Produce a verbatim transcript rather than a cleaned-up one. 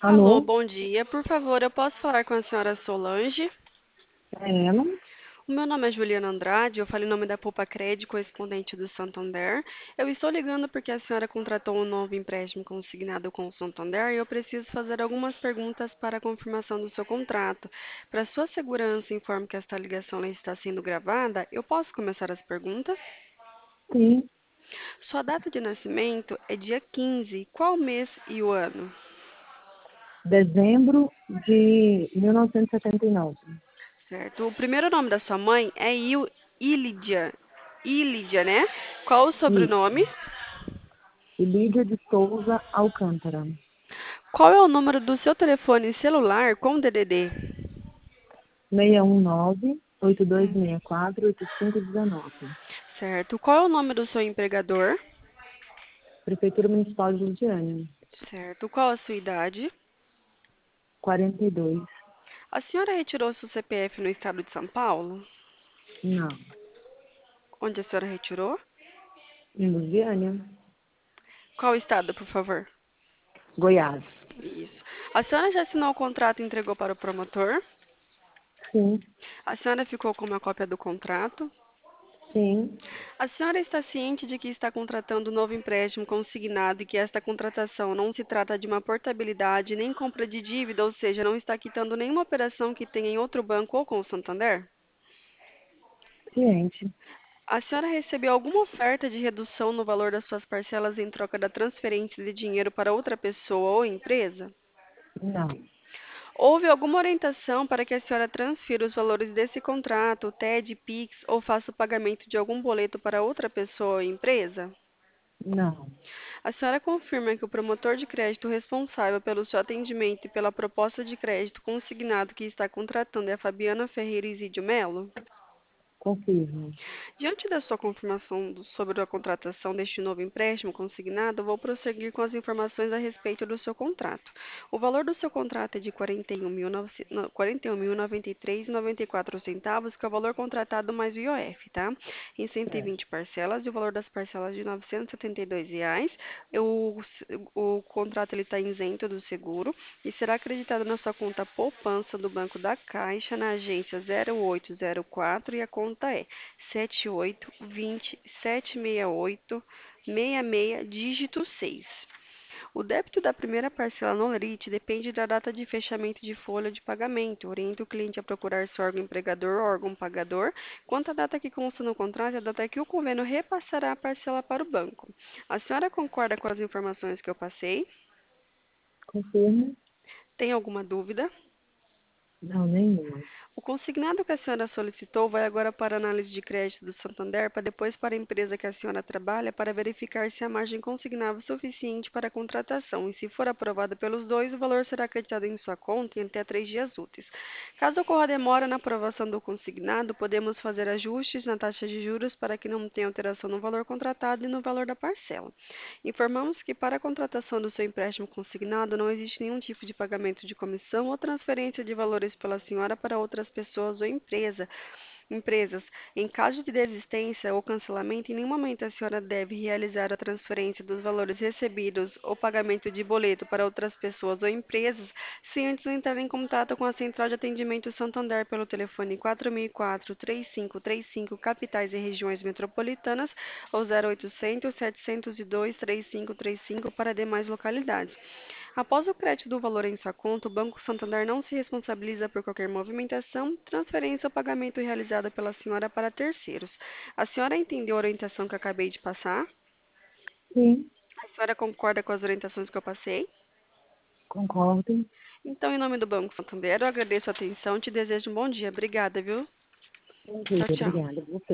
Alô, Alô? bom dia. Por favor, eu posso falar com a senhora Solange? É ela? O meu nome é Juliana Andrade, eu falo em nome da Poupa Cred, correspondente do Santander. Eu estou ligando porque a senhora contratou um novo empréstimo consignado com o Santander e eu preciso fazer algumas perguntas para a confirmação do seu contrato. Para sua segurança, informo que esta ligação está sendo gravada. Eu posso começar as perguntas? Sim, Sua data de nascimento é dia quinze. Qual mês e o ano? dezembro de mil novecentos e setenta e nove. Certo. O primeiro nome da sua mãe é Il Ilídia. Ilídia, né? Qual o Isso. sobrenome? E Lídia de Souza Alcântara. Qual é o número do seu telefone celular com D D D? seis um nove, oito dois Hum, seis quatro, oito cinco um nove. certo. Qual é o nome do seu empregador? Prefeitura Municipal de Lusiânia. Certo. Qual a sua idade? quarenta e dois. A senhora retirou seu C P F no estado de São Paulo? Não. Onde a senhora retirou? Em Lusiânia. Qual estado, por favor? Goiás. Isso. A senhora já assinou o contrato e entregou para o promotor? Sim, A senhora ficou com uma cópia do contrato? sim. A senhora está ciente de que está contratando um novo empréstimo consignado e que esta contratação não se trata de uma portabilidade nem compra de dívida, ou seja, não está quitando nenhuma operação que tenha em outro banco ou com o Santander? Ciente. A senhora recebeu alguma oferta de redução no valor das suas parcelas em troca da transferência de dinheiro para outra pessoa ou empresa? Não. Houve alguma orientação para que a senhora transfira os valores desse contrato, T E D, Pix ou faça o pagamento de algum boleto para outra pessoa ou empresa? Não. A senhora confirma que o promotor de crédito responsável pelo seu atendimento e pela proposta de crédito consignado que está contratando é a Fabiana Ferreira Isidio Melo? Confirmo. Diante da sua confirmação do- sobre a contratação deste novo empréstimo consignado, vou prosseguir com as informações a respeito do seu contrato. O valor do seu contrato é de quarenta e um mil e noventa e três reais e noventa e quatro centavos, que é o valor contratado mais o I O F, tá? Em cento e Certo. vinte parcelas, e o valor das parcelas de novecentos e setenta e dois reais. O, o contrato ele está isento do seguro e será acreditado na sua conta poupança do Banco da Caixa, na agência zero oito zero quatro, e a conta é sete oito vinte sete seis oito seis seis dígito seis. O débito da primeira parcela no lerite depende da data de fechamento de folha de pagamento. Orienta o cliente a procurar seu órgão empregador ou órgão pagador. Quanto à data que consta no contrato, é a data que o convênio repassará a parcela para o banco. A senhora concorda com as informações que eu passei? Confirmo. Tem alguma dúvida? Não, nenhuma. O consignado que a senhora solicitou vai agora para a análise de crédito do Santander, para depois para a empresa que a senhora trabalha, para verificar se a margem consignável é suficiente para a contratação. E se for aprovada pelos dois, o valor será acreditado em sua conta em até três dias úteis. Caso ocorra demora na aprovação do consignado, podemos fazer ajustes na taxa de juros para que não tenha alteração no valor contratado e no valor da parcela. Informamos que para a contratação do seu empréstimo consignado não existe nenhum tipo de pagamento de comissão ou transferência de valores pela senhora para outras pessoas ou empresa, empresas. Em caso de desistência ou cancelamento, em nenhum momento a senhora deve realizar a transferência dos valores recebidos ou pagamento de boleto para outras pessoas ou empresas sem antes entrar em contato com a Central de Atendimento Santander pelo telefone quatro mil e quatro, três cinco três cinco, capitais e regiões metropolitanas, ou zero oitocentos, setecentos e dois, três cinco três cinco para demais localidades. Após o crédito do valor em sua conta, o Banco Santander não se responsabiliza por qualquer movimentação, transferência ou pagamento realizado pela senhora para terceiros. A senhora entendeu a orientação que eu acabei de passar? Sim, A senhora concorda com as orientações que eu passei? concordo. Então, em nome do Banco Santander, eu agradeço a atenção e te desejo um bom dia. Obrigada, viu? Bom Tchau, dia, tchau. obrigada. Você.